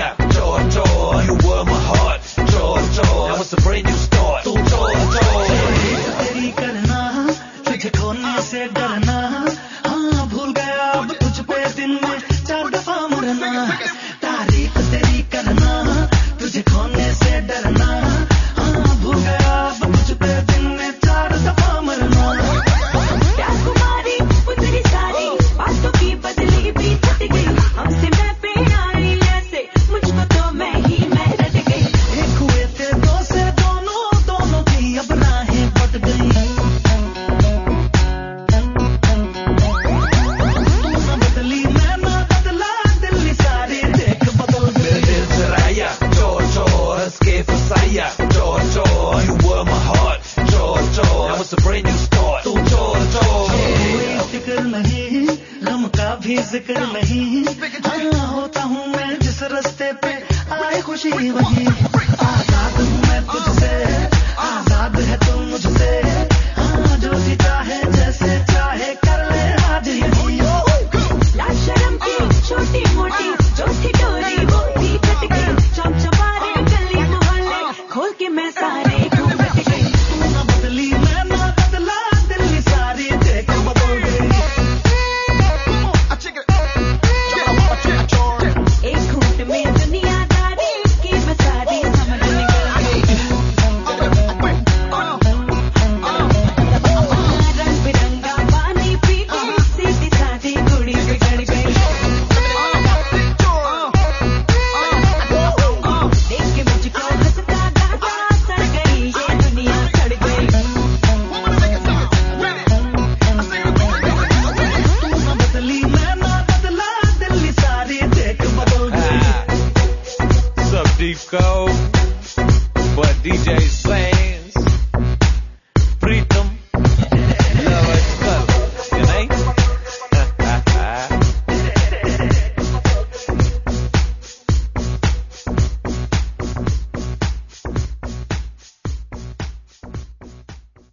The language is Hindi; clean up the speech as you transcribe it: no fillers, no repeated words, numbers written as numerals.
Georgia, you were my heart, Georgia. Now it's a brand new start, Georgia. तेरी करना, तुझे खोने से डरना, हाँ भूल गया अब तुझ पे दिन में 4 दफा मरना। तारीफ तेरी करना, तुझे खोने से डरना, हाँ भूल गया अब तुझ पे दिन में 4 दफा मरना। प्यार कुमारी वो तेरी सारी बातों की बदली भी छट गई, हमसे मैं पे आई ऐसे मुझको तो मैं रट गई। एक हुए थे 2 से दोनों की अब राहें बट गई। तू न बदली मैं ना बदला, दिल्ली सारी देख बदल गई। मेरे दिल चुराया, Georgia, हंस के फसाया, Georgia, you were my heart, Georgia. Now it's a brand new start, Georgia. कोई फिक्र नहीं, गम का भी जिक्र नहीं, हाँ होता हूँ मैं जिस रास्ते पे आए खुशी वही।